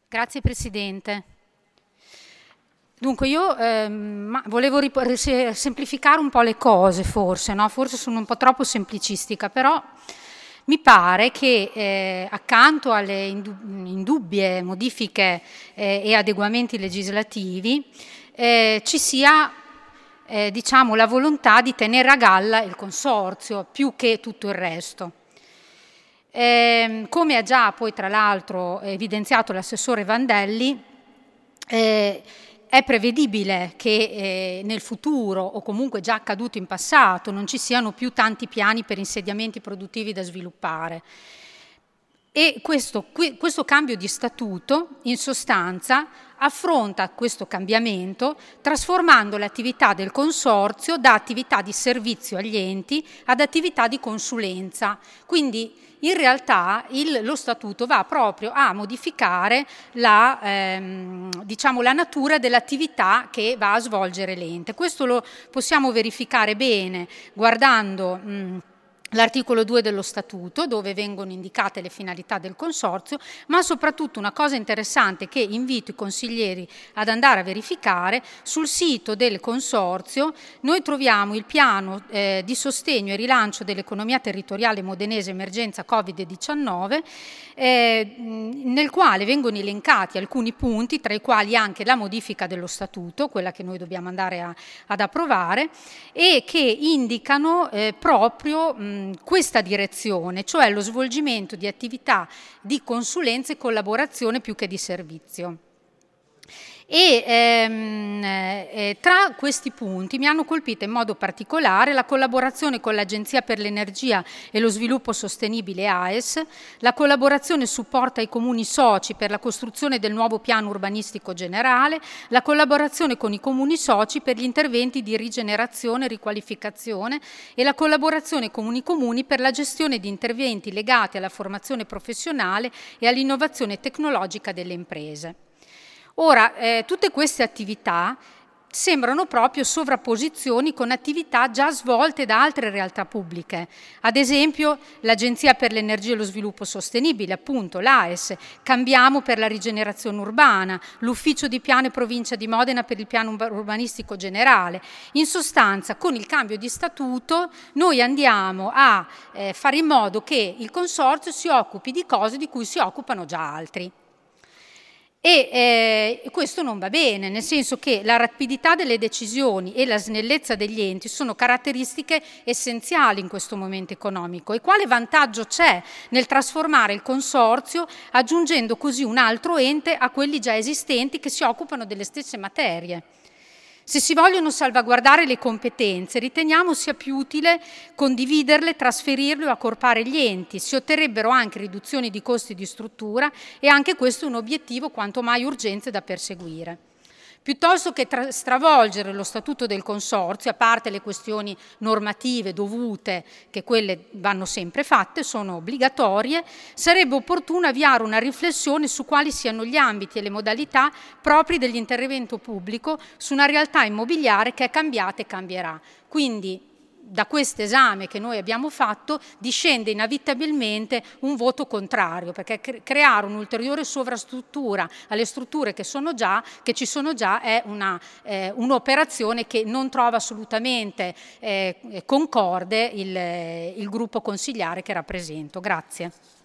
Grazie Presidente. Dunque io volevo semplificare un po' le cose forse, no? Forse sono un po' troppo semplicistica, però mi pare che accanto alle indubbie modifiche e adeguamenti legislativi ci sia diciamo, la volontà di tenere a galla il consorzio più che tutto il resto. Come ha già poi tra l'altro evidenziato l'assessore Vandelli, è prevedibile che nel futuro, o comunque già accaduto in passato, non ci siano più tanti piani per insediamenti produttivi da sviluppare. E questo cambio di statuto, in sostanza, affronta questo cambiamento trasformando l'attività del consorzio da attività di servizio agli enti ad attività di consulenza. Quindi in realtà lo statuto va proprio a modificare diciamo, la natura dell'attività che va a svolgere l'ente. Questo lo possiamo verificare bene guardando l'articolo 2 dello Statuto, dove vengono indicate le finalità del consorzio, ma soprattutto una cosa interessante che invito i consiglieri ad andare a verificare: sul sito del consorzio noi troviamo il piano di sostegno e rilancio dell'economia territoriale modenese emergenza Covid-19, nel quale vengono elencati alcuni punti, tra i quali anche la modifica dello Statuto, quella che noi dobbiamo andare ad approvare, e che indicano proprio questa direzione, cioè lo svolgimento di attività di consulenza e collaborazione più che di servizio. E tra questi punti mi hanno colpito in modo particolare la collaborazione con l'Agenzia per l'Energia e lo Sviluppo Sostenibile AES, la collaborazione e supporto ai comuni soci per la costruzione del nuovo piano urbanistico generale, la collaborazione con i comuni soci per gli interventi di rigenerazione e riqualificazione e la collaborazione con i comuni per la gestione di interventi legati alla formazione professionale e all'innovazione tecnologica delle imprese. Ora, tutte queste attività sembrano proprio sovrapposizioni con attività già svolte da altre realtà pubbliche, ad esempio l'Agenzia per l'Energia e lo Sviluppo Sostenibile, appunto l'AES, Cambiamo per la rigenerazione urbana, l'Ufficio di Piano e Provincia di Modena per il piano urbanistico generale. In sostanza, con il cambio di statuto noi andiamo a fare in modo che il consorzio si occupi di cose di cui si occupano già altri. E questo non va bene, nel senso che la rapidità delle decisioni e la snellezza degli enti sono caratteristiche essenziali in questo momento economico. E quale vantaggio c'è nel trasformare il consorzio aggiungendo così un altro ente a quelli già esistenti che si occupano delle stesse materie? Se si vogliono salvaguardare le competenze, riteniamo sia più utile condividerle, trasferirle o accorpare gli enti. Si otterrebbero anche riduzioni di costi di struttura e anche questo è un obiettivo quanto mai urgente da perseguire. Piuttosto che stravolgere lo statuto del consorzio, a parte le questioni normative dovute, che quelle vanno sempre fatte, sono obbligatorie, sarebbe opportuno avviare una riflessione su quali siano gli ambiti e le modalità propri dell'intervento pubblico su una realtà immobiliare che è cambiata e cambierà. Quindi, da questo esame che noi abbiamo fatto discende inevitabilmente un voto contrario, perché creare un'ulteriore sovrastruttura alle strutture che ci sono già è un'operazione che non trova assolutamente concorde il gruppo consigliare che rappresento. Grazie.